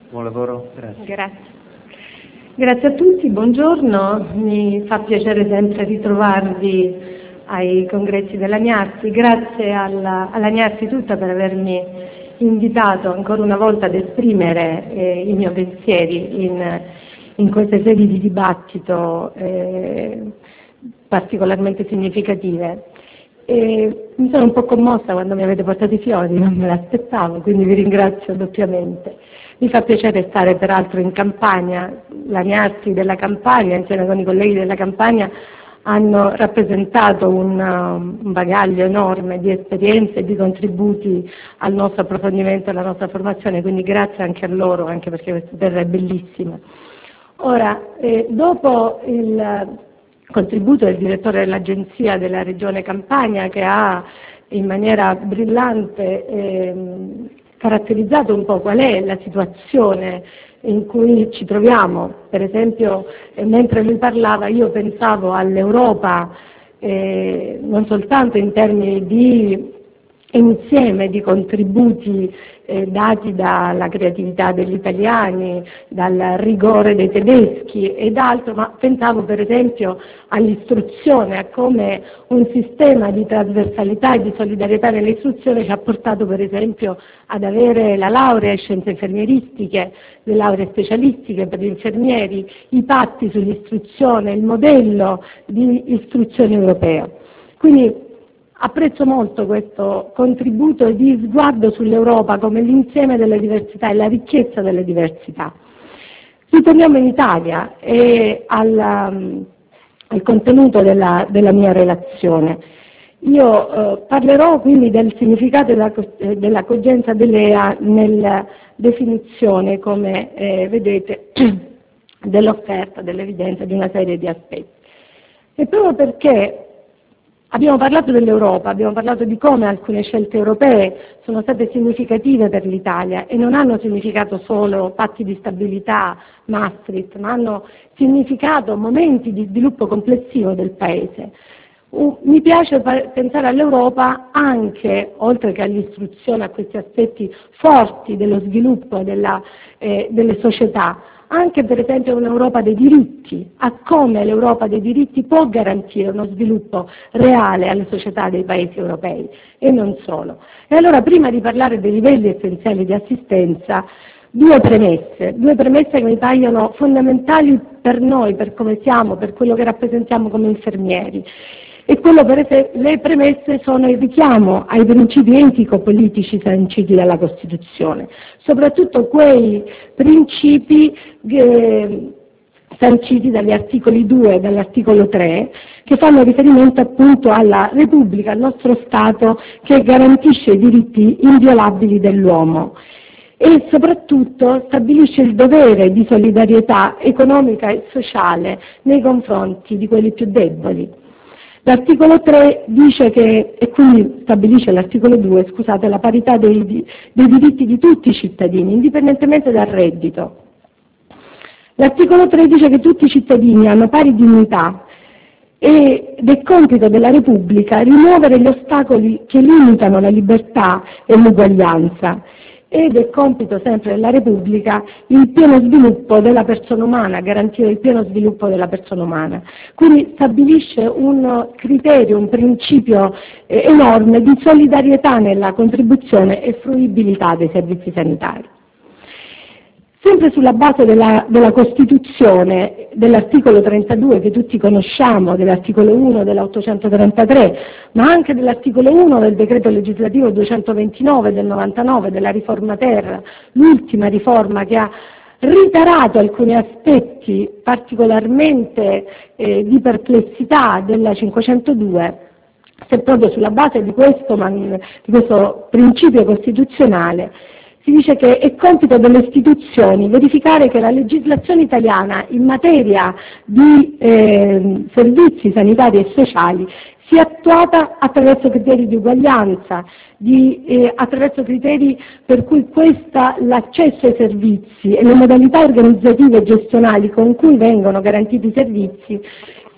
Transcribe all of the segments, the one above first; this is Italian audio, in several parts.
Buon lavoro, grazie. Grazie. Grazie a tutti, buongiorno, mi fa piacere sempre ritrovarvi ai congressi della Gnarsi, grazie alla Gnarsi tutta per avermi invitato ancora una volta ad esprimere i miei pensieri in queste sedi di dibattito particolarmente significative. Mi sono un po' commossa quando mi avete portato i fiori, non me l'aspettavo, quindi vi ringrazio doppiamente. Mi fa piacere stare peraltro in Campania, la Gnarsi della Campania, insieme con i colleghi della Campania, hanno rappresentato un bagaglio enorme di esperienze e di contributi al nostro approfondimento e alla nostra formazione, quindi grazie anche a loro, anche perché questa terra è bellissima. Ora, dopo il contributo del direttore dell'Agenzia della Regione Campania, che ha in maniera brillante caratterizzato un po' qual è la situazione in cui ci troviamo. Per esempio, mentre lui parlava io pensavo all'Europa non soltanto in termini di insieme di contributi dati dalla creatività degli italiani, dal rigore dei tedeschi ed altro, ma pensavo per esempio all'istruzione, a come un sistema di trasversalità e di solidarietà nell'istruzione ci ha portato per esempio ad avere la laurea in scienze infermieristiche, le lauree specialistiche per gli infermieri, i patti sull'istruzione, il modello di istruzione europeo. Quindi apprezzo molto questo contributo di sguardo sull'Europa come l'insieme delle diversità e la ricchezza delle diversità. Ritorniamo in Italia e al contenuto della mia relazione. Io parlerò quindi del significato della cogenza dell'EA nella definizione, come vedete, dell'offerta, dell'evidenza di una serie di aspetti. E proprio perché abbiamo parlato dell'Europa, abbiamo parlato di come alcune scelte europee sono state significative per l'Italia e non hanno significato solo patti di stabilità, Maastricht, ma hanno significato momenti di sviluppo complessivo del Paese. Mi piace pensare all'Europa anche, oltre che all'istruzione, a questi aspetti forti dello sviluppo delle società, anche per esempio un'Europa dei diritti, a come l'Europa dei diritti può garantire uno sviluppo reale alle società dei paesi europei e non solo. E allora prima di parlare dei livelli essenziali di assistenza, due premesse che mi paiono fondamentali per noi, per come siamo, per quello che rappresentiamo come infermieri. E le premesse sono il richiamo ai principi etico-politici sanciti dalla Costituzione, soprattutto quei principi sanciti dagli articoli 2 e dall'articolo 3, che fanno riferimento appunto alla Repubblica, al nostro Stato che garantisce i diritti inviolabili dell'uomo e soprattutto stabilisce il dovere di solidarietà economica e sociale nei confronti di quelli più deboli. L'articolo 3 dice che, e quindi stabilisce l'articolo 2, scusate, la parità dei diritti di tutti i cittadini, indipendentemente dal reddito. L'articolo 3 dice che tutti i cittadini hanno pari dignità ed è compito della Repubblica rimuovere gli ostacoli che limitano la libertà e l'uguaglianza. Ed è compito sempre della Repubblica il pieno sviluppo della persona umana, garantire il pieno sviluppo della persona umana. Quindi stabilisce un criterio, un principio enorme di solidarietà nella contribuzione e fruibilità dei servizi sanitari. Sempre sulla base della Costituzione, dell'articolo 32 che tutti conosciamo, dell'articolo 1 della 833, ma anche dell'articolo 1 del decreto legislativo 229 del 99, della riforma Terra, l'ultima riforma che ha ritarato alcuni aspetti particolarmente di perplessità della 502, se proprio sulla base di questo principio costituzionale si dice che è compito delle istituzioni verificare che la legislazione italiana in materia di servizi sanitari e sociali sia attuata attraverso criteri di uguaglianza, attraverso criteri per cui l'accesso ai servizi e le modalità organizzative e gestionali con cui vengono garantiti i servizi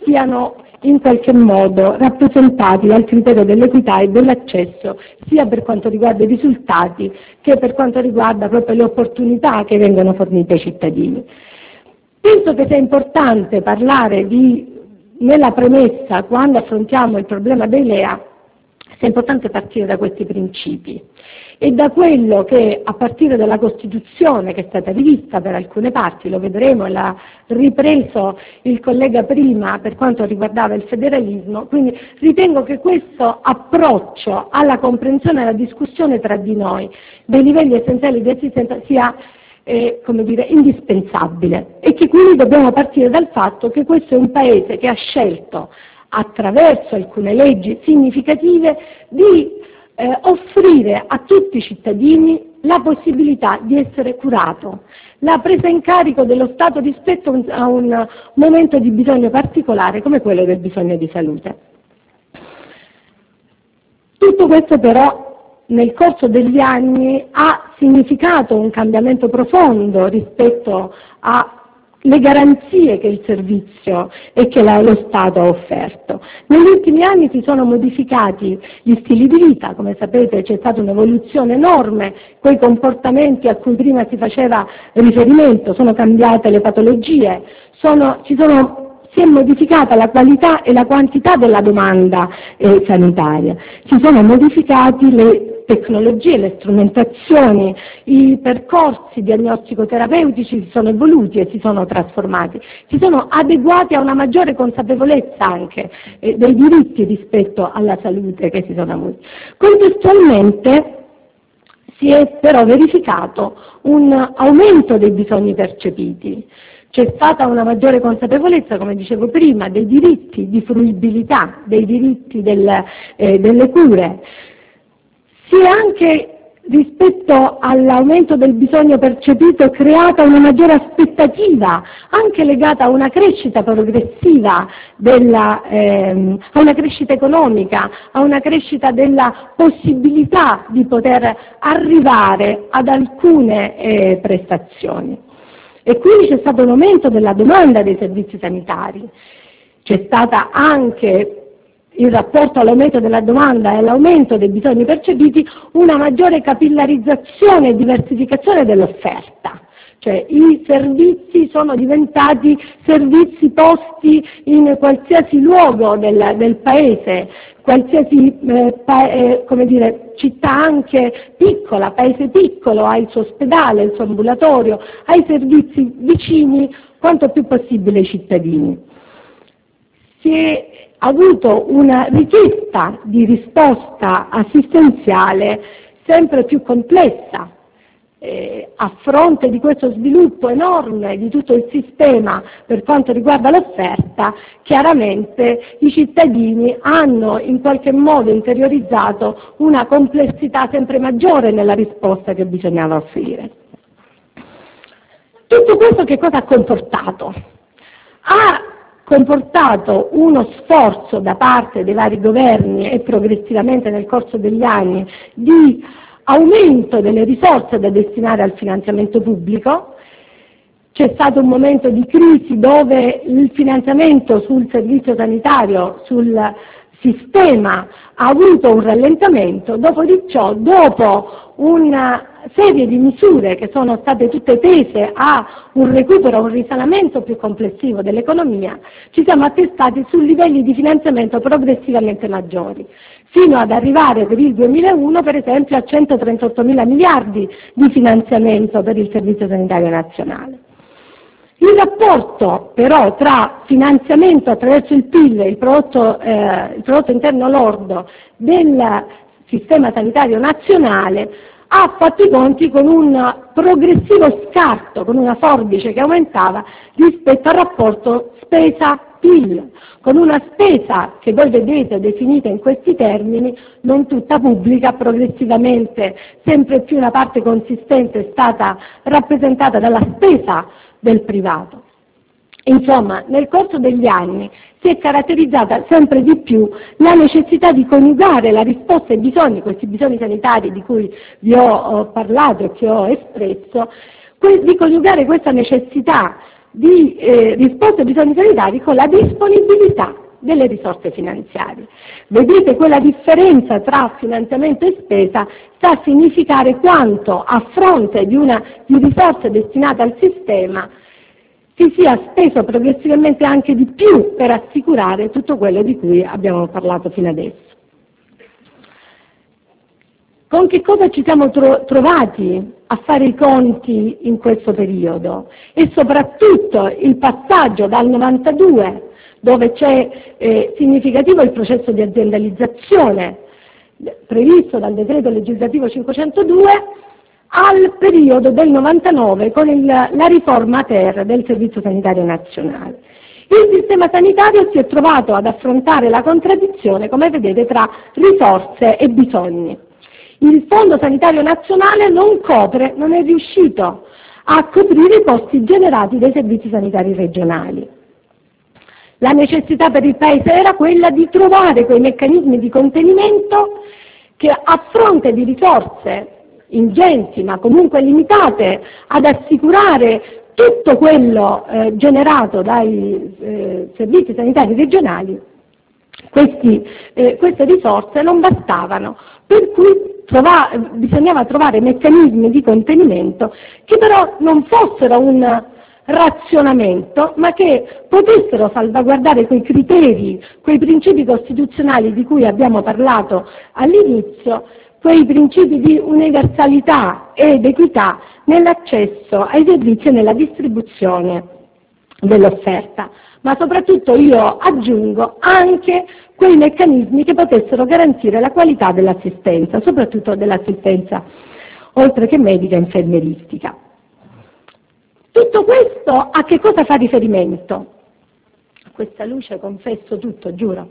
siano in qualche modo rappresentati dal criterio dell'equità e dell'accesso, sia per quanto riguarda i risultati che per quanto riguarda proprio le opportunità che vengono fornite ai cittadini. Penso che sia importante parlare nella premessa, quando affrontiamo il problema dei LEA, sia importante partire da questi principi e da quello che, a partire dalla Costituzione, che è stata rivista per alcune parti, lo vedremo e l'ha ripreso il collega prima per quanto riguardava il federalismo, quindi ritengo che questo approccio alla comprensione e alla discussione tra di noi dei livelli essenziali di assistenza sia indispensabile, e che quindi dobbiamo partire dal fatto che questo è un Paese che ha scelto, attraverso alcune leggi significative, di offrire a tutti i cittadini la possibilità di essere curato, la presa in carico dello Stato rispetto a un momento di bisogno particolare come quello del bisogno di salute. Tutto questo però nel corso degli anni ha significato un cambiamento profondo rispetto alle garanzie che il servizio e che lo Stato ha offerto. Negli ultimi anni si sono modificati gli stili di vita, come sapete c'è stata un'evoluzione enorme, quei comportamenti a cui prima si faceva riferimento, sono cambiate le patologie, si è modificata la qualità e la quantità della domanda sanitaria, si sono modificati le tecnologie, le strumentazioni, i percorsi diagnostico-terapeutici si sono evoluti e si sono trasformati, si sono adeguati a una maggiore consapevolezza anche dei diritti rispetto alla salute che si sono avuti. Contestualmente si è però verificato un aumento dei bisogni percepiti. C'è stata una maggiore consapevolezza, come dicevo prima, dei diritti di fruibilità, dei diritti delle cure. Si è anche, rispetto all'aumento del bisogno percepito, creata una maggiore aspettativa, anche legata a una crescita progressiva, a una crescita economica, a una crescita della possibilità di poter arrivare ad alcune prestazioni. E quindi c'è stato un aumento della domanda dei servizi sanitari, c'è stata anche, in rapporto all'aumento della domanda e all'aumento dei bisogni percepiti, una maggiore capillarizzazione e diversificazione dell'offerta, cioè i servizi sono diventati servizi posti in qualsiasi luogo del paese, qualsiasi città anche piccola, paese piccolo ha il suo ospedale, il suo ambulatorio, ha i servizi vicini quanto più possibile ai cittadini. Si è avuto una richiesta di risposta assistenziale sempre più complessa. A fronte di questo sviluppo enorme di tutto il sistema per quanto riguarda l'offerta, chiaramente i cittadini hanno in qualche modo interiorizzato una complessità sempre maggiore nella risposta che bisognava offrire. Tutto questo che cosa ha comportato? Ha comportato uno sforzo da parte dei vari governi e progressivamente nel corso degli anni di aumento delle risorse da destinare al finanziamento pubblico. C'è stato un momento di crisi dove il finanziamento sul servizio sanitario, sul sistema, ha avuto un rallentamento, dopo di ciò, dopo una serie di misure che sono state tutte tese a un recupero, a un risanamento più complessivo dell'economia, ci siamo attestati su livelli di finanziamento progressivamente maggiori, fino ad arrivare per il 2001, per esempio, a 138 mila miliardi di finanziamento per il Servizio Sanitario Nazionale. Il rapporto però tra finanziamento attraverso il PIL, il prodotto interno lordo del sistema sanitario nazionale, ha fatto i conti con un progressivo scarto, con una forbice che aumentava rispetto al rapporto spesa-PIL, con una spesa che voi vedete definita in questi termini, non tutta pubblica, progressivamente sempre più una parte consistente è stata rappresentata dalla spesa del privato. Insomma, nel corso degli anni si è caratterizzata sempre di più la necessità di coniugare la risposta ai bisogni, questi bisogni sanitari di cui vi ho parlato e che ho espresso, di coniugare questa necessità di risposta ai bisogni sanitari con la disponibilità delle risorse finanziarie. Vedete, quella differenza tra finanziamento e spesa sta a significare quanto, a fronte di risorse destinate al sistema, si sia speso progressivamente anche di più per assicurare tutto quello di cui abbiamo parlato fino adesso. Con che cosa ci siamo trovati a fare i conti in questo periodo? E soprattutto il passaggio dal 92, dove c'è significativo il processo di aziendalizzazione previsto dal decreto legislativo 502, al periodo del 99 con la riforma TER del Servizio Sanitario Nazionale. Il sistema sanitario si è trovato ad affrontare la contraddizione, come vedete, tra risorse e bisogni. Il Fondo Sanitario Nazionale non è riuscito a coprire i costi generati dai servizi sanitari regionali. La necessità per il Paese era quella di trovare quei meccanismi di contenimento che, a fronte di risorse ingenti ma comunque limitate ad assicurare tutto quello generato dai servizi sanitari regionali, queste risorse non bastavano, per cui bisognava trovare meccanismi di contenimento che però non fossero un razionamento, ma che potessero salvaguardare quei criteri, quei principi costituzionali di cui abbiamo parlato all'inizio, quei principi di universalità ed equità nell'accesso ai servizi e nella distribuzione dell'offerta, ma soprattutto, io aggiungo, anche quei meccanismi che potessero garantire la qualità dell'assistenza, soprattutto dell'assistenza oltre che medica e infermieristica. Tutto questo a che cosa fa riferimento? A questa luce confesso tutto, giuro.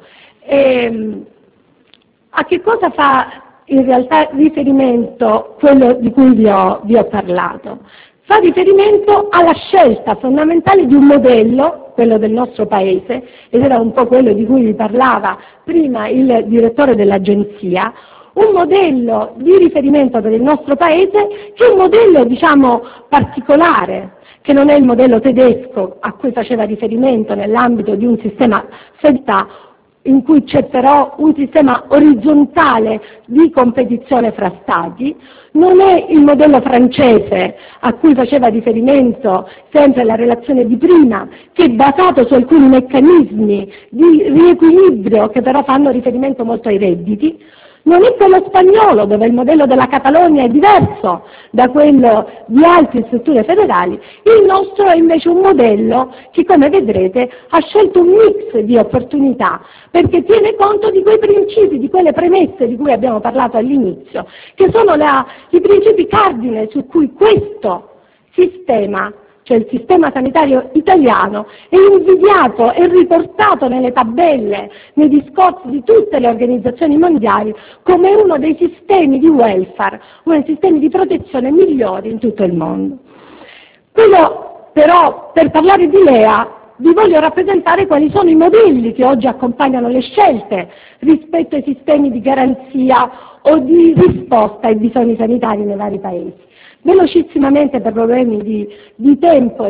A che cosa fa in realtà riferimento quello di cui vi ho parlato? Fa riferimento alla scelta fondamentale di un modello, quello del nostro Paese, ed era un po' quello di cui vi parlava prima il direttore dell'agenzia, un modello di riferimento per il nostro Paese che è un modello, diciamo, particolare, che non è il modello tedesco a cui faceva riferimento nell'ambito di un sistema sanità, in cui c'è però un sistema orizzontale di competizione fra Stati, non è il modello francese a cui faceva riferimento sempre la relazione di prima, che è basato su alcuni meccanismi di riequilibrio che però fanno riferimento molto ai redditi, non è quello spagnolo, dove il modello della Catalogna è diverso da quello di altre strutture federali. Il nostro è invece un modello che, come vedrete, ha scelto un mix di opportunità, perché tiene conto di quei principi, di quelle premesse di cui abbiamo parlato all'inizio, che sono i principi cardine su cui questo sistema, cioè il sistema sanitario italiano, è invidiato e riportato nelle tabelle, nei discorsi di tutte le organizzazioni mondiali come uno dei sistemi di welfare, uno dei sistemi di protezione migliori in tutto il mondo. Quello però, per parlare di LEA, vi voglio rappresentare quali sono i modelli che oggi accompagnano le scelte rispetto ai sistemi di garanzia o di risposta ai bisogni sanitari nei vari paesi. Velocissimamente, per problemi di tempo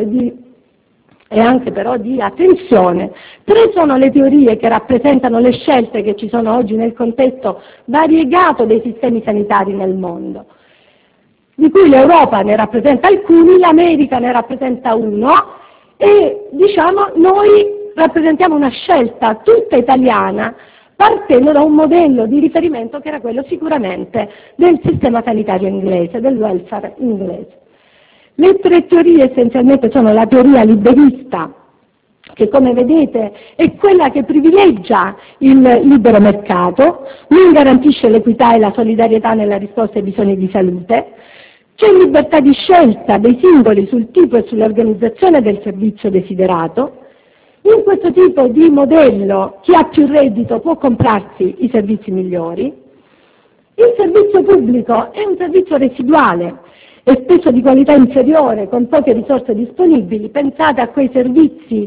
e anche però di attenzione, 3 sono le teorie che rappresentano le scelte che ci sono oggi nel contesto variegato dei sistemi sanitari nel mondo, di cui l'Europa ne rappresenta alcuni, l'America ne rappresenta uno e, diciamo, noi rappresentiamo una scelta tutta italiana, partendo da un modello di riferimento che era quello sicuramente del sistema sanitario inglese, del welfare inglese. Le 3 teorie essenzialmente sono la teoria liberista, che come vedete è quella che privilegia il libero mercato, non garantisce l'equità e la solidarietà nella risposta ai bisogni di salute, c'è libertà di scelta dei singoli sul tipo e sull'organizzazione del servizio desiderato. In questo tipo di modello chi ha più reddito può comprarsi i servizi migliori. Il servizio pubblico è un servizio residuale e spesso di qualità inferiore, con poche risorse disponibili. Pensate a quei servizi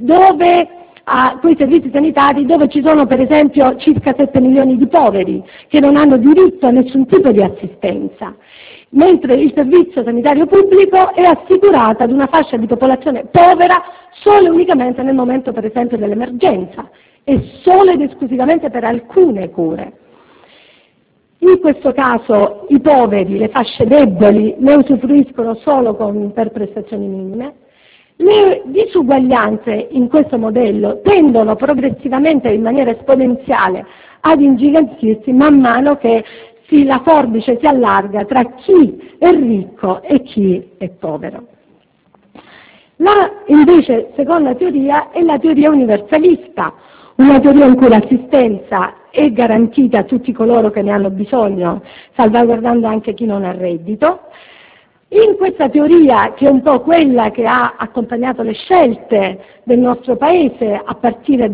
sanitari dove ci sono per esempio circa 7 milioni di poveri che non hanno diritto a nessun tipo di assistenza. mentre il servizio sanitario pubblico è assicurato ad una fascia di popolazione povera solo e unicamente nel momento, per esempio, dell'emergenza e solo ed esclusivamente per alcune cure. In questo caso i poveri, le fasce deboli, ne usufruiscono solo per prestazioni minime. Le disuguaglianze in questo modello tendono progressivamente in maniera esponenziale ad ingigantirsi man mano che la forbice si allarga tra chi è ricco e chi è povero. La invece seconda teoria è la teoria universalista, una teoria in cui l'assistenza è garantita a tutti coloro che ne hanno bisogno, salvaguardando anche chi non ha reddito. In questa teoria, che è un po' quella che ha accompagnato le scelte del nostro Paese a partire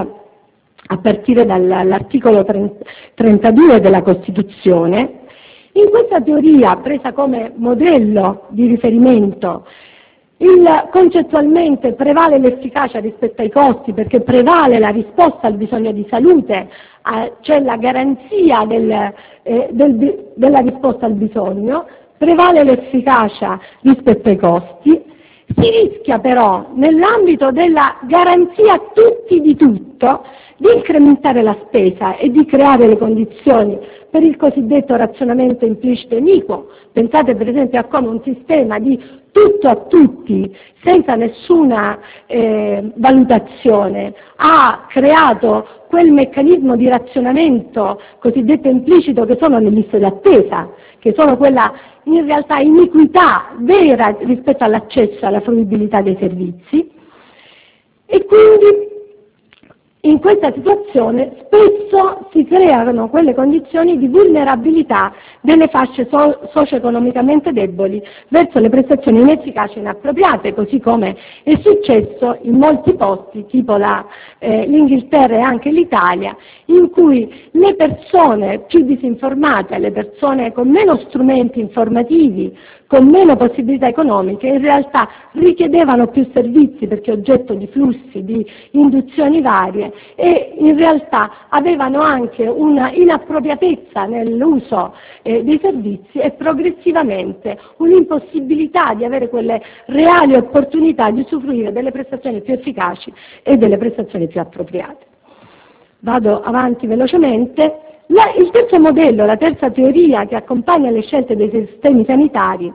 dall'articolo 32 della Costituzione, in questa teoria, presa come modello di riferimento, concettualmente prevale l'efficacia rispetto ai costi, perché prevale la risposta al bisogno di salute, cioè la garanzia della risposta al bisogno, prevale l'efficacia rispetto ai costi. Si rischia però, nell'ambito della garanzia a tutti di tutto, di incrementare la spesa e di creare le condizioni per il cosiddetto razionamento implicito iniquo. Pensate per esempio a come un sistema di tutto a tutti, senza nessuna valutazione, ha creato quel meccanismo di razionamento cosiddetto implicito che sono le liste d'attesa, che sono quella in realtà iniquità vera rispetto all'accesso alla fruibilità dei servizi. E quindi in questa situazione spesso si creano quelle condizioni di vulnerabilità delle fasce socio-economicamente deboli verso le prestazioni inefficaci e inappropriate, così come è successo in molti posti, tipo l'Inghilterra e anche l'Italia, in cui le persone più disinformate, le persone con meno strumenti informativi, con meno possibilità economiche, in realtà richiedevano più servizi perché oggetto di flussi, di induzioni varie, e in realtà avevano anche una inappropriatezza nell'uso dei servizi e progressivamente un'impossibilità di avere quelle reali opportunità di usufruire delle prestazioni più efficaci e delle prestazioni più appropriate. Vado avanti velocemente. Il terzo modello, la terza teoria che accompagna le scelte dei sistemi sanitari,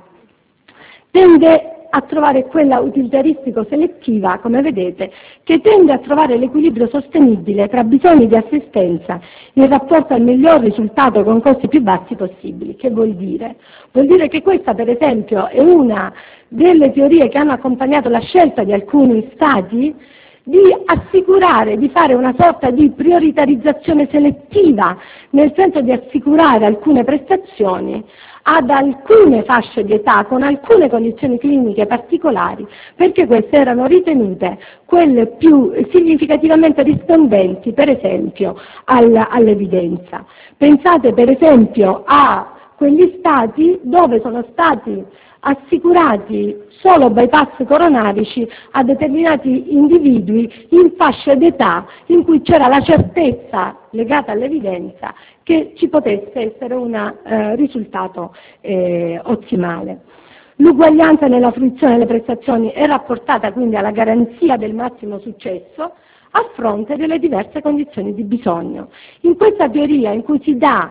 tende a trovare quella utilitaristico-selettiva, come vedete, che tende a trovare l'equilibrio sostenibile tra bisogni di assistenza in rapporto al miglior risultato con costi più bassi possibili. Che vuol dire? Vuol dire che questa, per esempio, è una delle teorie che hanno accompagnato la scelta di alcuni Stati di assicurare, di fare una sorta di prioritarizzazione selettiva, nel senso di assicurare alcune prestazioni ad alcune fasce di età con alcune condizioni cliniche particolari, perché queste erano ritenute quelle più significativamente rispondenti, per esempio, all'evidenza. Pensate per esempio a quegli stati dove sono stati assicurati solo bypass coronarici a determinati individui in fasce d'età in cui c'era la certezza legata all'evidenza che ci potesse essere un risultato ottimale. L'uguaglianza nella fruizione delle prestazioni è rapportata quindi alla garanzia del massimo successo a fronte delle diverse condizioni di bisogno. In questa teoria in cui si dà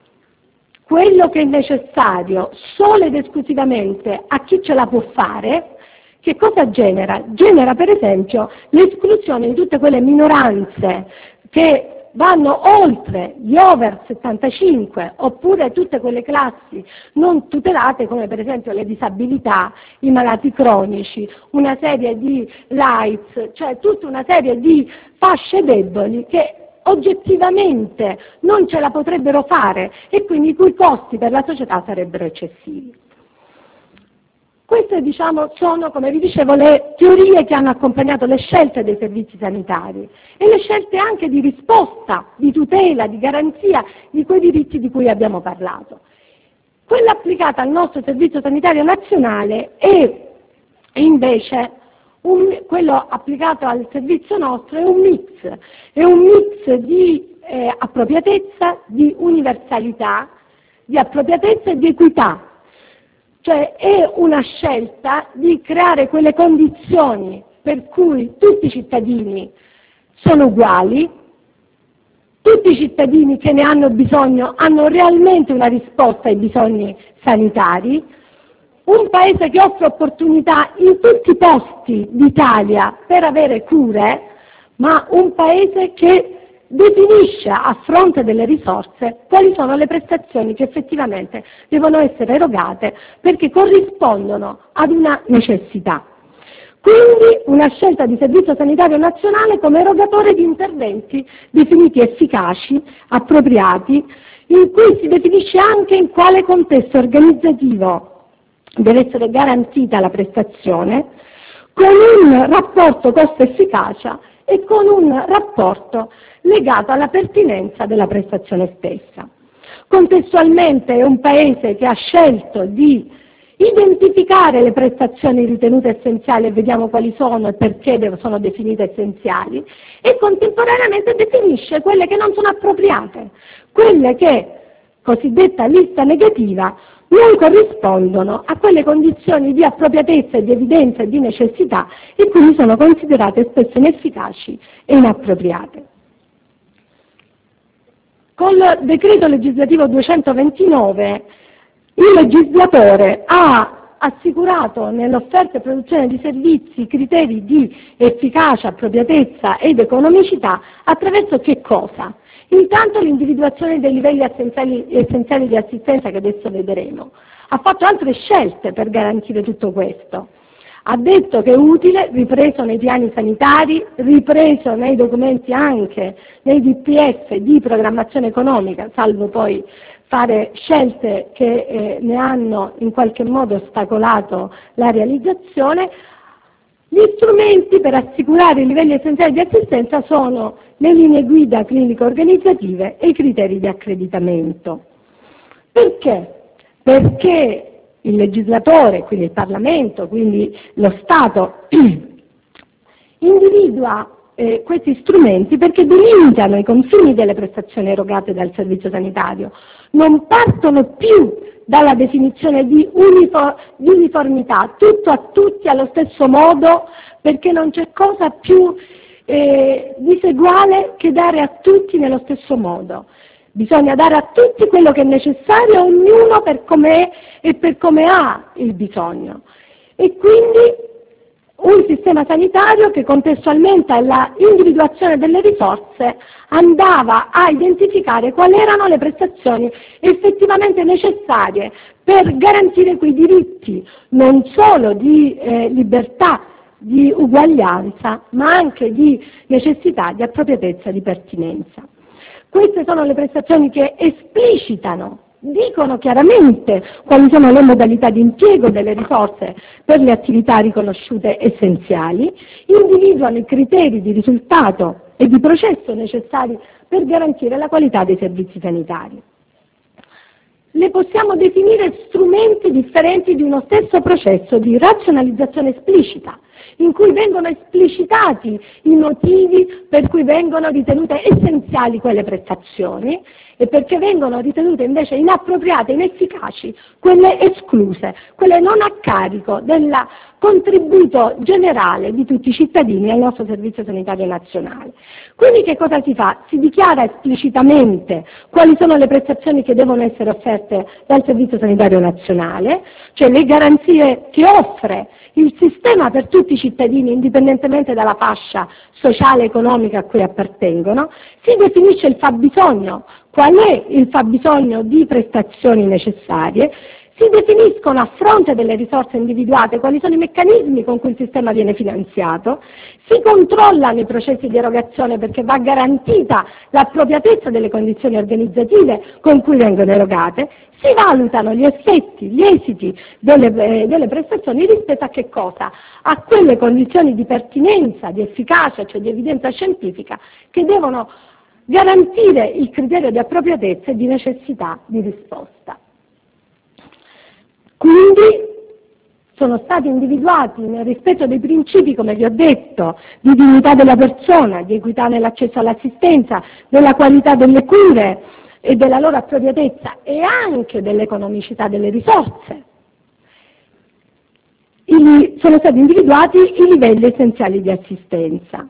quello che è necessario solo ed esclusivamente a chi ce la può fare, che cosa genera? Genera per esempio l'esclusione di tutte quelle minoranze che vanno oltre gli over 75, oppure tutte quelle classi non tutelate come per esempio le disabilità, i malati cronici, una serie di l'AIDS, cioè tutta una serie di fasce deboli che oggettivamente non ce la potrebbero fare e quindi i cui costi per la società sarebbero eccessivi. Queste, sono, come vi dicevo, le teorie che hanno accompagnato le scelte dei servizi sanitari e le scelte anche di risposta, di tutela, di garanzia di quei diritti di cui abbiamo parlato. Quella applicata al nostro Servizio Sanitario Nazionale è invece quello applicato al servizio nostro è un mix di appropriatezza, di universalità, di appropriatezza e di equità. Cioè è una scelta di creare quelle condizioni per cui tutti i cittadini sono uguali, tutti i cittadini che ne hanno bisogno hanno realmente una risposta ai bisogni sanitari, un Paese che offre opportunità in tutti i posti d'Italia per avere cure, ma un Paese che definisce a fronte delle risorse quali sono le prestazioni che effettivamente devono essere erogate perché corrispondono ad una necessità. Quindi una scelta di Servizio Sanitario Nazionale come erogatore di interventi definiti efficaci, appropriati, in cui si definisce anche in quale contesto organizzativo deve essere garantita la prestazione, con un rapporto costo-efficacia e con un rapporto legato alla pertinenza della prestazione stessa. Contestualmente è un Paese che ha scelto di identificare le prestazioni ritenute essenziali e vediamo quali sono e perché sono definite essenziali, e contemporaneamente definisce quelle che non sono appropriate, quelle che, cosiddetta lista negativa, non corrispondono a quelle condizioni di appropriatezza, di evidenza e di necessità e quindi sono considerate spesso inefficaci e inappropriate. Col decreto legislativo 229 il legislatore ha assicurato nell'offerta e produzione di servizi criteri di efficacia, appropriatezza ed economicità attraverso che cosa? Intanto l'individuazione dei livelli essenziali di assistenza che adesso vedremo. Ha fatto altre scelte per garantire tutto questo. Ha detto che è utile, ripreso nei piani sanitari, ripreso nei documenti anche nei DPF di programmazione economica, salvo poi fare scelte che ne hanno in qualche modo ostacolato la realizzazione. Gli strumenti per assicurare i livelli essenziali di assistenza sono le linee guida clinico-organizzative e i criteri di accreditamento. Perché? Perché il legislatore, quindi il Parlamento, quindi lo Stato, individua questi strumenti perché delimitano i confini delle prestazioni erogate dal servizio sanitario, non partono più dalla definizione di uniformità, tutto a tutti allo stesso modo, perché non c'è cosa più diseguale che dare a tutti nello stesso modo. Bisogna dare a tutti quello che è necessario, ognuno per com'è e per come ha il bisogno. E quindi un sistema sanitario che contestualmente alla individuazione delle risorse andava a identificare quali erano le prestazioni effettivamente necessarie per garantire quei diritti non solo di libertà, di uguaglianza, ma anche di necessità, di appropriatezza, di pertinenza. Queste sono le prestazioni che esplicitano, dicono chiaramente quali sono le modalità di impiego delle risorse per le attività riconosciute essenziali, individuano i criteri di risultato e di processo necessari per garantire la qualità dei servizi sanitari. Le possiamo definire strumenti differenti di uno stesso processo di razionalizzazione esplicita, in cui vengono esplicitati i motivi per cui vengono ritenute essenziali quelle prestazioni e perché vengono ritenute invece inappropriate, inefficaci, quelle escluse, quelle non a carico del contributo generale di tutti i cittadini al nostro Servizio Sanitario Nazionale. Quindi che cosa si fa? Si dichiara esplicitamente quali sono le prestazioni che devono essere offerte dal Servizio Sanitario Nazionale, cioè le garanzie che offre il sistema per tutti i cittadini, indipendentemente dalla fascia sociale e economica a cui appartengono, si definisce il fabbisogno, qual è il fabbisogno di prestazioni necessarie, si definiscono a fronte delle risorse individuate quali sono i meccanismi con cui il sistema viene finanziato, si controllano i processi di erogazione perché va garantita l'appropriatezza delle condizioni organizzative con cui vengono erogate, si valutano gli effetti, gli esiti delle prestazioni rispetto a che cosa? A quelle condizioni di pertinenza, di efficacia, cioè di evidenza scientifica, che devono garantire il criterio di appropriatezza e di necessità di risposta. Quindi sono stati individuati nel rispetto dei principi, come vi ho detto, di dignità della persona, di equità nell'accesso all'assistenza, della qualità delle cure e della loro appropriatezza e anche dell'economicità delle risorse, sono stati individuati i livelli essenziali di assistenza.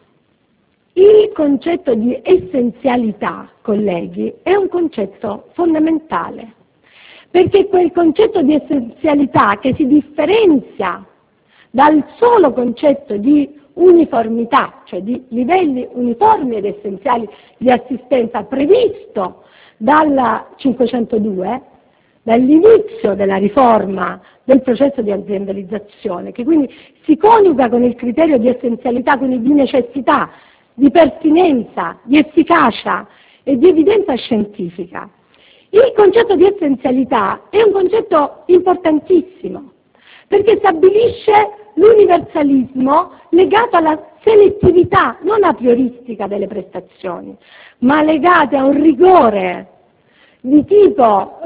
Il concetto di essenzialità, colleghi, è un concetto fondamentale, perché quel concetto di essenzialità che si differenzia dal solo concetto di uniformità, cioè di livelli uniformi ed essenziali di assistenza previsto dal 502, dall'inizio della riforma del processo di aziendalizzazione, che quindi si coniuga con il criterio di essenzialità, quindi di necessità, di pertinenza, di efficacia e di evidenza scientifica. Il concetto di essenzialità è un concetto importantissimo, perché stabilisce l'universalismo legato alla selettività, non a prioristica delle prestazioni, ma legate a un rigore di tipo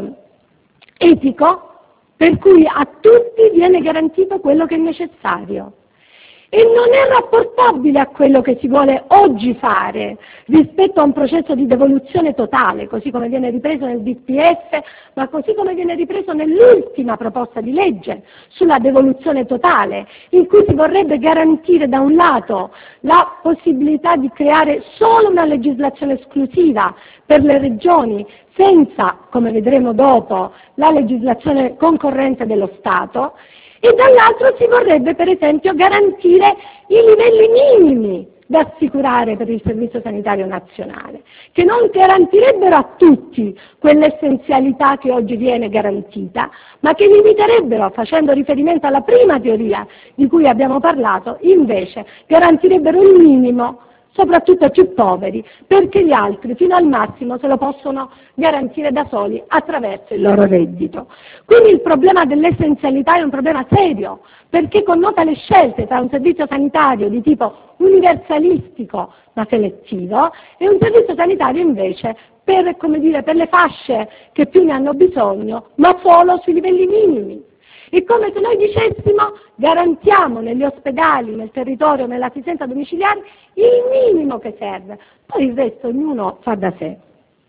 etico, per cui a tutti viene garantito quello che è necessario. E non è rapportabile a quello che si vuole oggi fare rispetto a un processo di devoluzione totale, così come viene ripreso nel DPEF, ma così come viene ripreso nell'ultima proposta di legge sulla devoluzione totale, in cui si vorrebbe garantire da un lato la possibilità di creare solo una legislazione esclusiva per le regioni, senza, come vedremo dopo, la legislazione concorrente dello Stato, e dall'altro si vorrebbe per esempio garantire i livelli minimi da assicurare per il Servizio Sanitario Nazionale, che non garantirebbero a tutti quell'essenzialità che oggi viene garantita, ma che limiterebbero, facendo riferimento alla prima teoria di cui abbiamo parlato, invece garantirebbero il minimo soprattutto ai più poveri, perché gli altri fino al massimo se lo possono garantire da soli attraverso il loro reddito. Quindi il problema dell'essenzialità è un problema serio, perché connota le scelte tra un servizio sanitario di tipo universalistico ma selettivo e un servizio sanitario invece per, come dire, per le fasce che più ne hanno bisogno, ma solo sui livelli minimi. È come se noi dicessimo garantiamo negli ospedali, nel territorio, nell'assistenza domiciliare il minimo che serve, poi il resto ognuno fa da sé.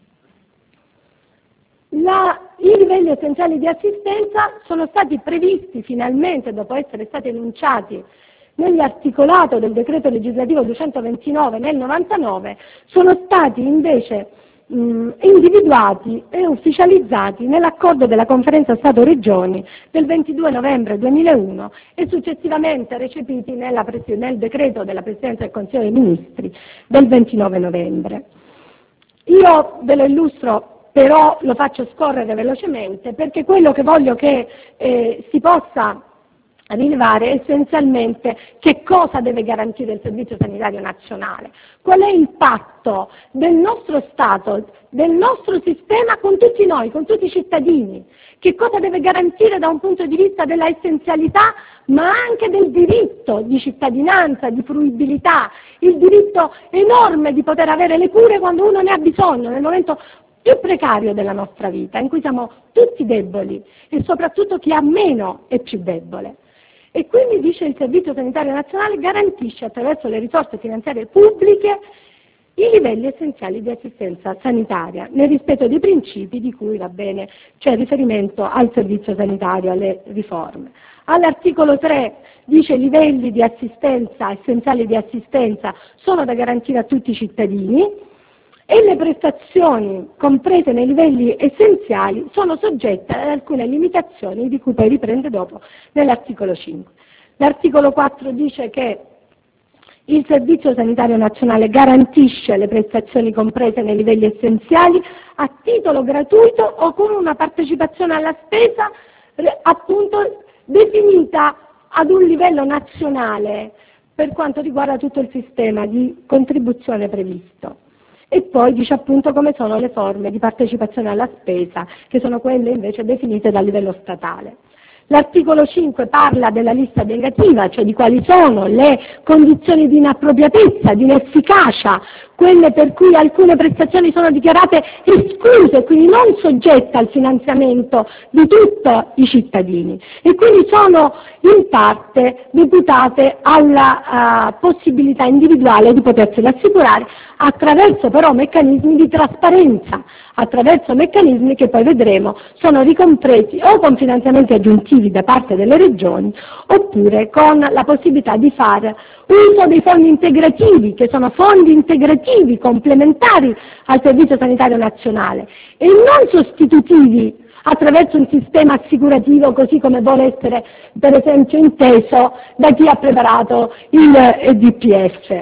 I livelli essenziali di assistenza sono stati previsti finalmente, dopo essere stati enunciati nell'articolato del decreto legislativo 229 nel 99, sono stati invece individuati e ufficializzati nell'accordo della Conferenza Stato-Regioni del 22 novembre 2001 e successivamente recepiti nel decreto della Presidenza del Consiglio dei Ministri del 29 novembre. Io ve lo illustro, però lo faccio scorrere velocemente, perché quello che voglio che si possa rilevare essenzialmente che cosa deve garantire il Servizio Sanitario Nazionale, qual è il patto del nostro Stato, del nostro sistema con tutti noi, con tutti i cittadini, che cosa deve garantire da un punto di vista della essenzialità, ma anche del diritto di cittadinanza, di fruibilità, il diritto enorme di poter avere le cure quando uno ne ha bisogno, nel momento più precario della nostra vita, in cui siamo tutti deboli e soprattutto chi ha meno è più debole. E quindi, dice il Servizio Sanitario Nazionale, garantisce attraverso le risorse finanziarie pubbliche i livelli essenziali di assistenza sanitaria, nel rispetto dei principi di cui va bene c'è riferimento al Servizio Sanitario, alle riforme. All'articolo 3 dice i livelli di assistenza, essenziali di assistenza, sono da garantire a tutti i cittadini, e le prestazioni comprese nei livelli essenziali sono soggette ad alcune limitazioni di cui poi riprende dopo nell'articolo 5. L'articolo 4 dice che il Servizio Sanitario Nazionale garantisce le prestazioni comprese nei livelli essenziali a titolo gratuito o con una partecipazione alla spesa appunto definita ad un livello nazionale per quanto riguarda tutto il sistema di contribuzione previsto. E poi dice appunto come sono le forme di partecipazione alla spesa, che sono quelle invece definite dal livello statale. L'articolo 5 parla della lista negativa, cioè di quali sono le condizioni di inappropriatezza, di inefficacia quelle per cui alcune prestazioni sono dichiarate escluse, quindi non soggette al finanziamento di tutti i cittadini, e quindi sono in parte deputate alla possibilità individuale di potersela assicurare attraverso però meccanismi di trasparenza, attraverso meccanismi che poi vedremo sono ricompresi o con finanziamenti aggiuntivi da parte delle regioni oppure con la possibilità di fare uso dei fondi integrativi, che sono fondi integrativi complementari al Servizio Sanitario Nazionale e non sostitutivi attraverso un sistema assicurativo così come vuole essere per esempio inteso da chi ha preparato il DPF.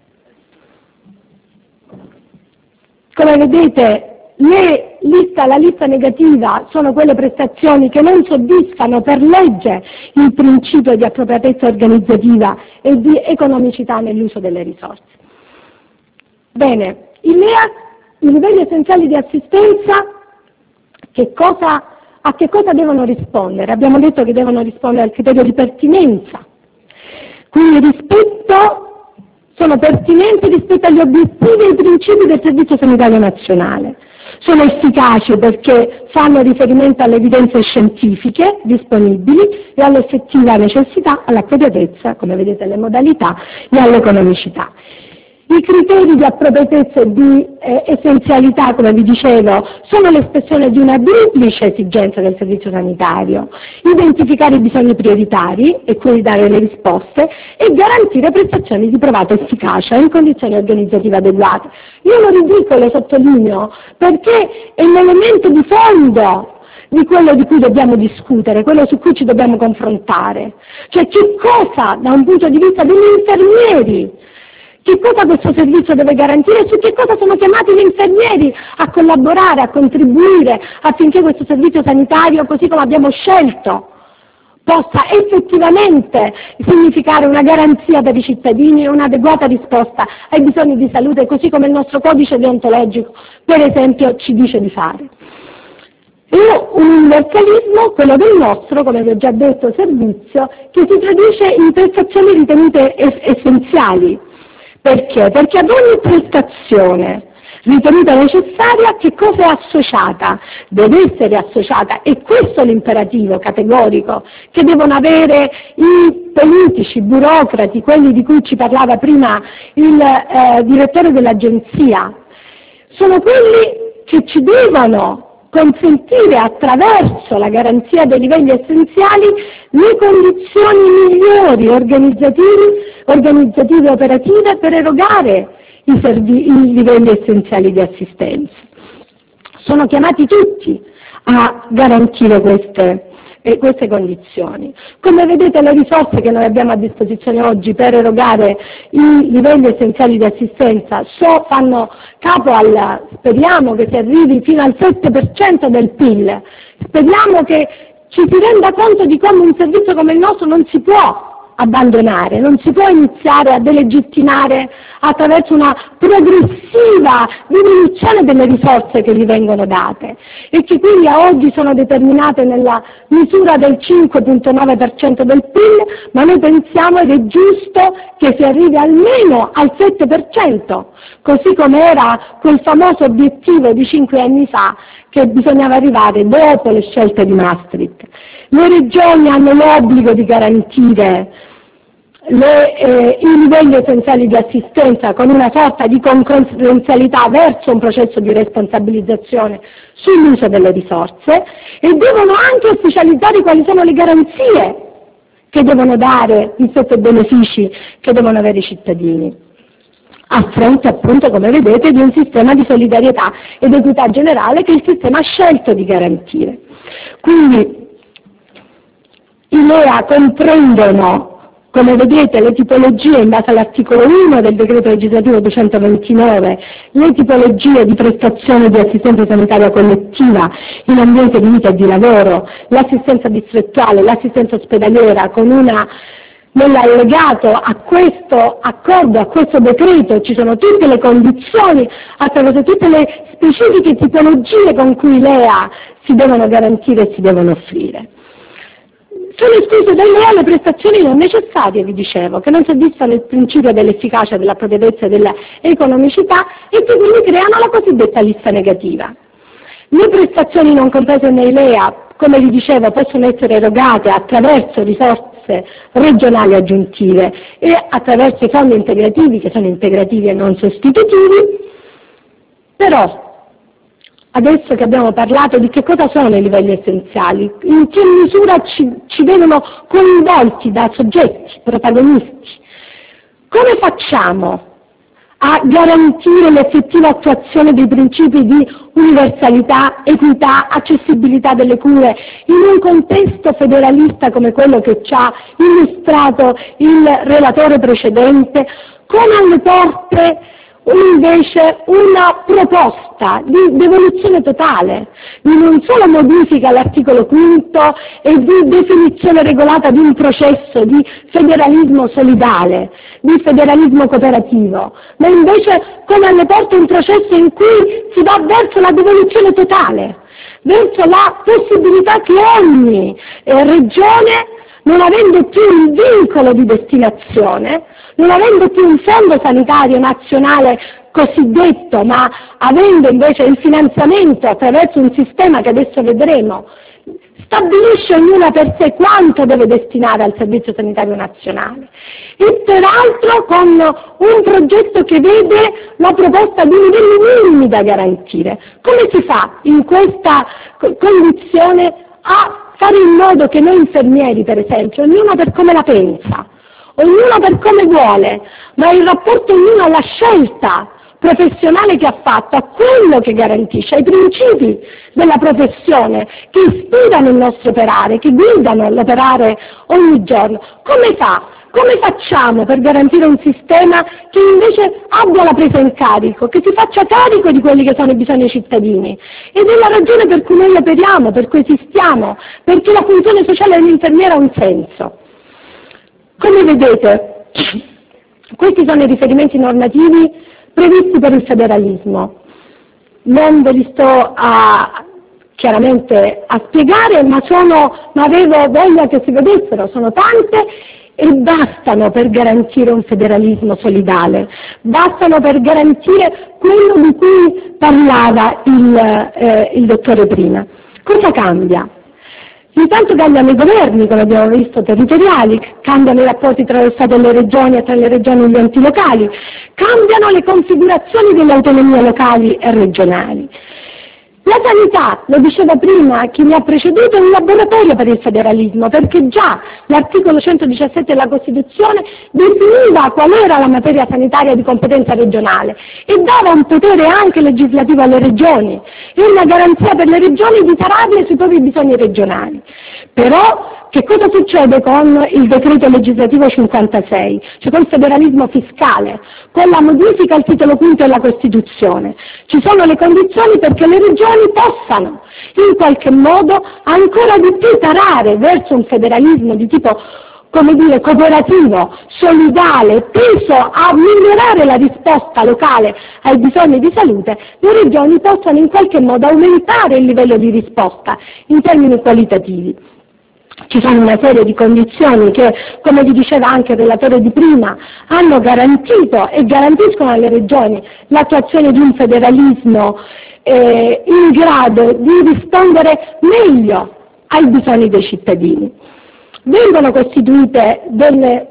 Come vedete, la lista negativa sono quelle prestazioni che non soddisfano per legge il principio di appropriatezza organizzativa e di economicità nell'uso delle risorse. Bene, i LEA, i livelli essenziali di assistenza, a che cosa devono rispondere? Abbiamo detto che devono rispondere al criterio di pertinenza, quindi sono pertinenti rispetto agli obiettivi e ai principi del Servizio Sanitario Nazionale. Sono efficaci perché fanno riferimento alle evidenze scientifiche disponibili e all'effettiva necessità, all'appropriatezza, come vedete le modalità, e all'economicità. I criteri di appropriatezza e di essenzialità, come vi dicevo, sono l'espressione di una duplice esigenza del servizio sanitario: identificare i bisogni prioritari e quindi dare le risposte e garantire prestazioni di provata efficacia in condizioni organizzative adeguate. Io lo ridico, lo sottolineo, perché è l'elemento di fondo di quello di cui dobbiamo discutere, quello su cui ci dobbiamo confrontare. Cioè che cosa, da un punto di vista degli infermieri, che cosa questo servizio deve garantire e su che cosa sono chiamati gli infermieri a collaborare, a contribuire affinché questo servizio sanitario, così come abbiamo scelto, possa effettivamente significare una garanzia per i cittadini e un'adeguata risposta ai bisogni di salute, così come il nostro codice deontologico, per esempio, ci dice di fare. E un universalismo, quello del nostro, come vi ho già detto, servizio, che si traduce in prestazioni ritenute essenziali. Perché? Perché ad ogni prestazione ritenuta necessaria che cosa è associata? Deve essere associata, e questo è l'imperativo categorico che devono avere i politici, i burocrati, quelli di cui ci parlava prima il direttore dell'agenzia, sono quelli che ci devono consentire, attraverso la garanzia dei livelli essenziali, le condizioni migliori organizzative e operative per erogare i livelli essenziali di assistenza. Sono chiamati tutti a garantire queste condizioni. Come vedete, le risorse che noi abbiamo a disposizione oggi per erogare i livelli essenziali di assistenza fanno capo speriamo che si arrivi fino al 7% del PIL, speriamo che ci si renda conto di come un servizio come il nostro non si può abbandonare, non si può iniziare a delegittimare attraverso una progressiva diminuzione delle risorse che gli vengono date e che quindi a oggi sono determinate nella misura del 5,9% del PIL, ma noi pensiamo, ed è giusto, che si arrivi almeno al 7%, così come era quel famoso obiettivo di 5 anni fa che bisognava arrivare dopo le scelte di Maastricht. Le regioni hanno l'obbligo di garantire i livelli essenziali di assistenza con una sorta di concorrenzialità verso un processo di responsabilizzazione sull'uso delle risorse e devono anche ufficializzare quali sono le garanzie che devono dare rispetto ai benefici che devono avere i cittadini, a fronte appunto, come vedete, di un sistema di solidarietà ed equità generale che il sistema ha scelto di garantire. Quindi i LEA comprendono, come vedete, le tipologie in base all'articolo 1 del decreto legislativo 229, le tipologie di prestazioni di assistenza sanitaria collettiva in ambiente di vita e di lavoro, l'assistenza distrettuale, l'assistenza ospedaliera, nell'allegato a questo accordo, a questo decreto, ci sono tutte le condizioni attraverso tutte le specifiche tipologie con cui i LEA si devono garantire e si devono offrire. Sono escluse da LEA le prestazioni non necessarie, vi dicevo, che non soddisfano il principio dell'efficacia, dell'appropriatezza e dell'economicità e che quindi creano la cosiddetta lista negativa. Le prestazioni non comprese nei LEA, come vi dicevo, possono essere erogate attraverso risorse regionali aggiuntive e attraverso i fondi integrativi, che sono integrativi e non sostitutivi, però adesso che abbiamo parlato di che cosa sono i livelli essenziali, in che misura ci vedono coinvolti da soggetti, protagonisti, come facciamo a garantire l'effettiva attuazione dei principi di universalità, equità, accessibilità delle cure in un contesto federalista come quello che ci ha illustrato il relatore precedente, con alle porte invece una proposta di devoluzione totale, di non solo modifica all'articolo 5 e di definizione regolata di un processo di federalismo solidale, di federalismo cooperativo, ma invece come alle porte un processo in cui si va verso la devoluzione totale, verso la possibilità che ogni regione, non avendo più il vincolo di destinazione, non avendo più un fondo sanitario nazionale cosiddetto, ma avendo invece il finanziamento attraverso un sistema che adesso vedremo, stabilisce ognuna per sé quanto deve destinare al Servizio Sanitario Nazionale e peraltro con un progetto che vede la proposta di livelli minimi da garantire. Come si fa in questa condizione a fare in modo che noi infermieri, per esempio, ognuno per come la pensa, ognuno per come vuole, ma il rapporto ognuno alla scelta professionale che ha fatto, a quello che garantisce, ai principi della professione che ispirano il nostro operare, che guidano l'operare ogni giorno. Come fa? Come facciamo per garantire un sistema che invece abbia la presa in carico, che si faccia carico di quelli che sono i bisogni dei cittadini? Ed è la ragione per cui noi operiamo, per cui esistiamo, perché la funzione sociale dell'infermiera ha un senso. Come vedete, questi sono i riferimenti normativi previsti per il federalismo. Non ve li sto chiaramente a spiegare, ma avevo voglia che si vedessero, sono tante e bastano per garantire un federalismo solidale, bastano per garantire quello di cui parlava il dottore prima. Cosa cambia? Intanto cambiano i governi, come abbiamo visto, territoriali, cambiano i rapporti tra lo Stato e le regioni e tra le regioni e gli enti locali, cambiano le configurazioni delle autonomie locali e regionali. La sanità, lo diceva prima chi mi ha preceduto, è un laboratorio per il federalismo, perché già l'articolo 117 della Costituzione definiva qual era la materia sanitaria di competenza regionale e dava un potere anche legislativo alle regioni e una garanzia per le regioni di tararle sui propri bisogni regionali. Però che cosa succede con il decreto legislativo 56, cioè con il federalismo fiscale, con la modifica al titolo quinto della Costituzione? Ci sono le condizioni perché le regioni possano in qualche modo ancora di più tarare verso un federalismo di tipo, come dire, cooperativo, solidale, teso a migliorare la risposta locale ai bisogni di salute. Le regioni possono in qualche modo aumentare il livello di risposta in termini qualitativi. Ci sono una serie di condizioni che, come vi diceva anche il relatore di prima, hanno garantito e garantiscono alle regioni l'attuazione di un federalismo in grado di rispondere meglio ai bisogni dei cittadini. Vengono costituite delle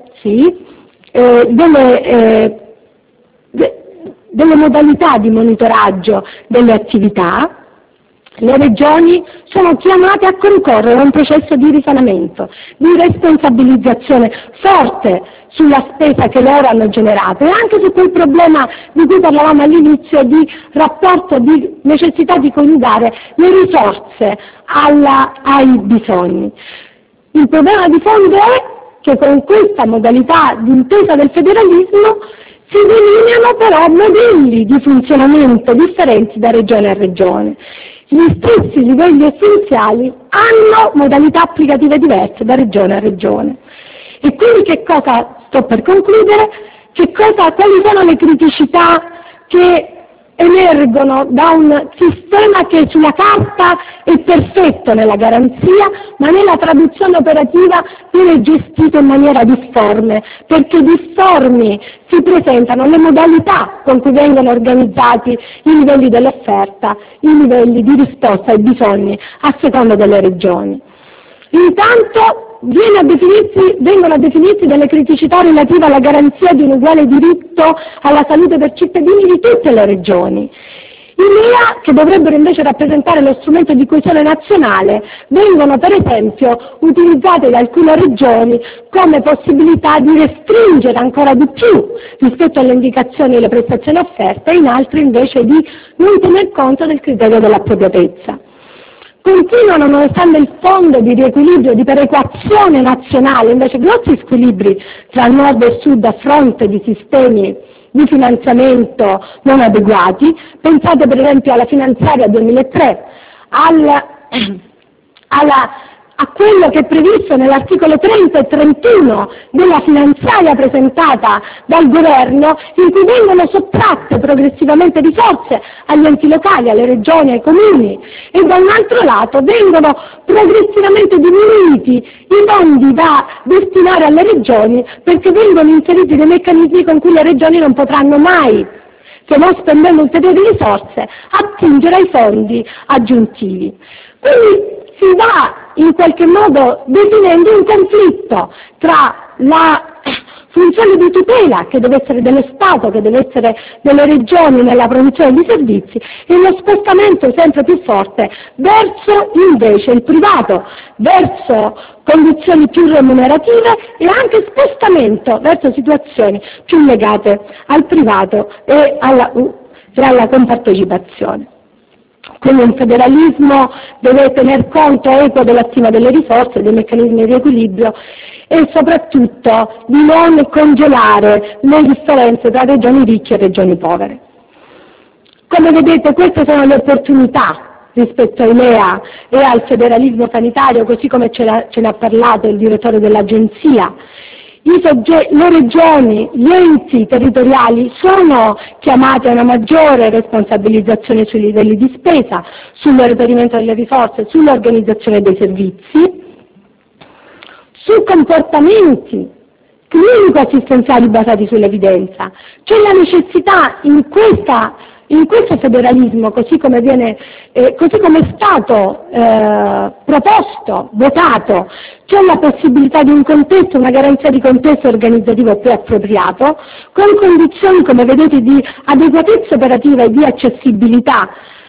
modalità di monitoraggio delle attività. Le regioni sono chiamate a concorrere a un processo di risanamento, di responsabilizzazione forte sulla spesa che loro hanno generato e anche su quel problema di cui parlavamo all'inizio di rapporto, di necessità di coniugare le risorse ai bisogni. Il problema di fondo è che con questa modalità di intesa del federalismo si delineano però modelli di funzionamento differenti da regione a regione. Gli stessi livelli essenziali hanno modalità applicative diverse da regione a regione. E quindi che cosa, sto per concludere, quali sono le criticità che emergono da un sistema che sulla carta è perfetto nella garanzia, ma nella traduzione operativa viene gestito in maniera difforme, perché difformi si presentano le modalità con cui vengono organizzati i livelli dell'offerta, i livelli di risposta ai bisogni a seconda delle regioni. Intanto vengono a definirsi delle criticità relative alla garanzia di un uguale diritto alla salute per cittadini di tutte le regioni. I LEA, che dovrebbero invece rappresentare lo strumento di coesione nazionale, vengono per esempio utilizzati da alcune regioni come possibilità di restringere ancora di più rispetto alle indicazioni e alle prestazioni offerte, e in altri invece di non tener conto del criterio dell'appropriatezza. Continuano, nonostante il fondo di riequilibrio di perequazione nazionale, invece grossi squilibri tra nord e sud a fronte di sistemi di finanziamento non adeguati. Pensate per esempio alla finanziaria 2003, a quello che è previsto nell'articolo 30 e 31 della finanziaria presentata dal governo, in cui vengono sottratte progressivamente risorse agli enti locali, alle regioni, ai comuni, e da un altro lato vengono progressivamente diminuiti i fondi da destinare alle regioni, perché vengono inseriti dei meccanismi con cui le regioni non potranno mai, se non spendendo ulteriori risorse, attingere ai fondi aggiuntivi. Quindi si va in qualche modo definendo un conflitto tra la funzione di tutela, che deve essere dello Stato, che deve essere delle regioni nella produzione di servizi, e lo spostamento sempre più forte verso invece il privato, verso condizioni più remunerative, e anche spostamento verso situazioni più legate al privato e alla compartecipazione. Quindi un federalismo deve tener conto equo della stima delle risorse, dei meccanismi di riequilibrio, e soprattutto di non congelare le differenze tra regioni ricche e regioni povere. Come vedete, queste sono le opportunità rispetto ai LEA e al federalismo sanitario, così come ce ne ha parlato il direttore dell'Agenzia. Le regioni, gli enti territoriali sono chiamati a una maggiore responsabilizzazione sui livelli di spesa, sul reperimento delle risorse, sull'organizzazione dei servizi, su comportamenti clinico-assistenziali basati sull'evidenza. C'è la necessità in questo federalismo, così come è stato proposto, votato, c'è la possibilità di un contesto, una garanzia di contesto organizzativo più appropriato, con condizioni, come vedete, di adeguatezza operativa e di accessibilità,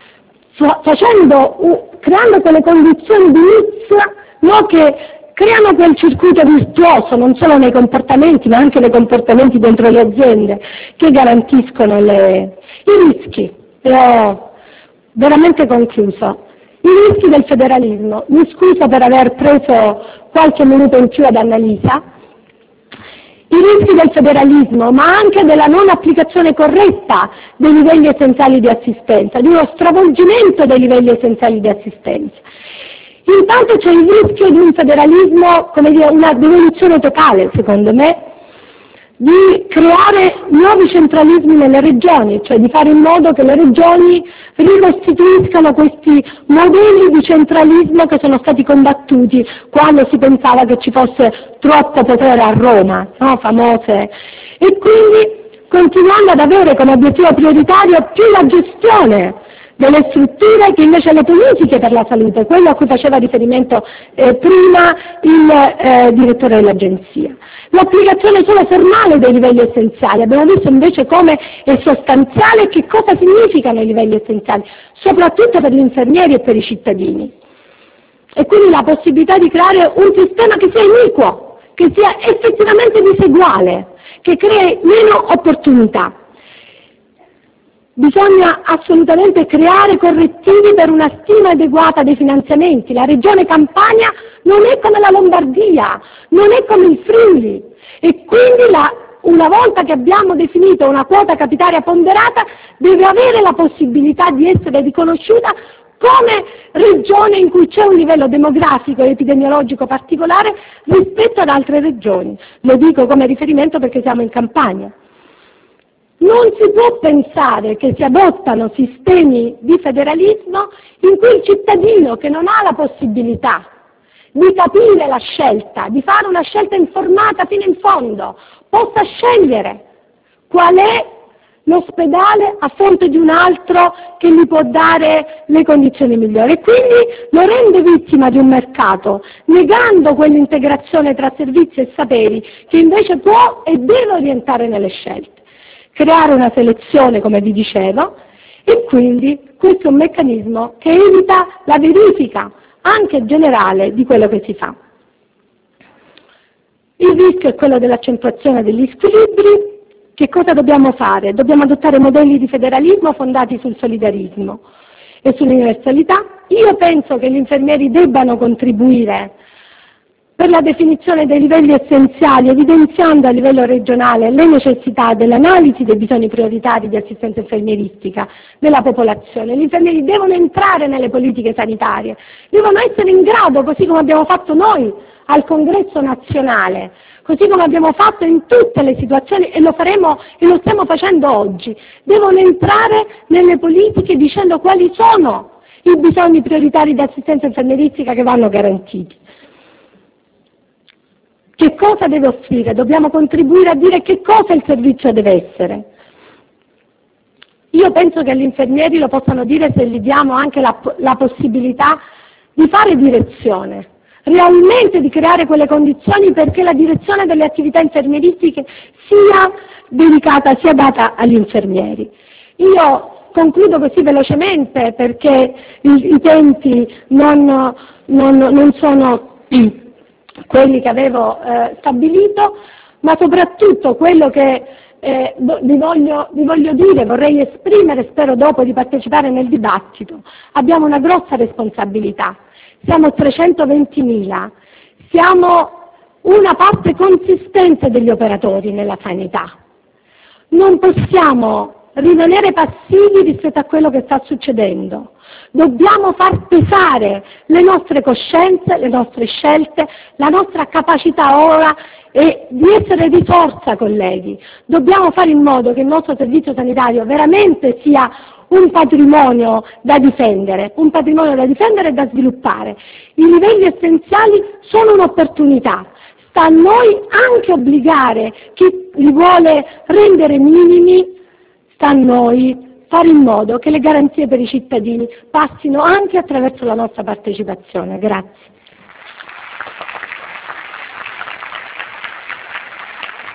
creando quelle condizioni di mix, che creano quel circuito virtuoso, non solo nei comportamenti, ma anche nei comportamenti dentro le aziende, che garantiscono i rischi. Ho veramente concluso. I rischi del federalismo. Mi scuso per aver preso qualche minuto in più ad Annalisa. I rischi del federalismo, ma anche della non applicazione corretta dei livelli essenziali di assistenza, di uno stravolgimento dei livelli essenziali di assistenza. Intanto c'è il rischio di un federalismo, una devoluzione totale, secondo me, di creare nuovi centralismi nelle regioni, cioè di fare in modo che le regioni ricostituiscano questi modelli di centralismo che sono stati combattuti quando si pensava che ci fosse troppo potere a Roma, famose, e quindi continuando ad avere come obiettivo prioritario più la gestione delle strutture che invece le politiche per la salute, quello a cui faceva riferimento prima il direttore dell'Agenzia. L'applicazione solo formale dei livelli essenziali, abbiamo visto invece come è sostanziale e che cosa significano i livelli essenziali, soprattutto per gli infermieri e per i cittadini. E quindi la possibilità di creare un sistema che sia iniquo, che sia effettivamente diseguale, che crei meno opportunità. Bisogna assolutamente creare correttivi per una stima adeguata dei finanziamenti. La Regione Campania non è come la Lombardia, non è come il Friuli, e quindi una volta che abbiamo definito una quota capitaria ponderata deve avere la possibilità di essere riconosciuta come regione in cui c'è un livello demografico e epidemiologico particolare rispetto ad altre regioni. Lo dico come riferimento perché siamo in Campania. Non si può pensare che si adottano sistemi di federalismo in cui il cittadino che non ha la possibilità di capire la scelta, di fare una scelta informata fino in fondo, possa scegliere qual è l'ospedale a fronte di un altro che gli può dare le condizioni migliori, e quindi lo rende vittima di un mercato, negando quell'integrazione tra servizi e saperi che invece può e deve orientare nelle scelte. Creare una selezione, come vi dicevo, e quindi questo è un meccanismo che evita la verifica anche generale di quello che si fa. Il rischio è quello dell'accentuazione degli squilibri. Che cosa dobbiamo fare? Dobbiamo adottare modelli di federalismo fondati sul solidarismo e sull'universalità. Io penso che gli infermieri debbano contribuire per la definizione dei livelli essenziali, evidenziando a livello regionale le necessità dell'analisi dei bisogni prioritari di assistenza infermieristica della popolazione. Gli infermieri devono entrare nelle politiche sanitarie, devono essere in grado, così come abbiamo fatto noi al Congresso nazionale, così come abbiamo fatto in tutte le situazioni e lo faremo e lo stiamo facendo oggi, devono entrare nelle politiche dicendo quali sono i bisogni prioritari di assistenza infermieristica che vanno garantiti. Che cosa deve offrire? Dobbiamo contribuire a dire che cosa il servizio deve essere. Io penso che agli infermieri lo possano dire se gli diamo anche la possibilità di fare direzione, realmente di creare quelle condizioni perché la direzione delle attività infermieristiche sia dedicata, sia data agli infermieri. Io concludo così velocemente perché i tempi non sono quelli che avevo stabilito, ma soprattutto quello che vi voglio dire, vorrei esprimere, spero dopo di partecipare nel dibattito. Abbiamo una grossa responsabilità, siamo 320.000, siamo una parte consistente degli operatori nella sanità. Non possiamo rimanere passivi rispetto a quello che sta succedendo. Dobbiamo far pesare le nostre coscienze, le nostre scelte, la nostra capacità ora e di essere risorsa, colleghi. Dobbiamo fare in modo che il nostro servizio sanitario veramente sia un patrimonio da difendere e da sviluppare. I livelli essenziali sono un'opportunità. Sta a noi anche obbligare chi li vuole rendere minimi, sta a noi fare in modo che le garanzie per i cittadini passino anche attraverso la nostra partecipazione. Grazie.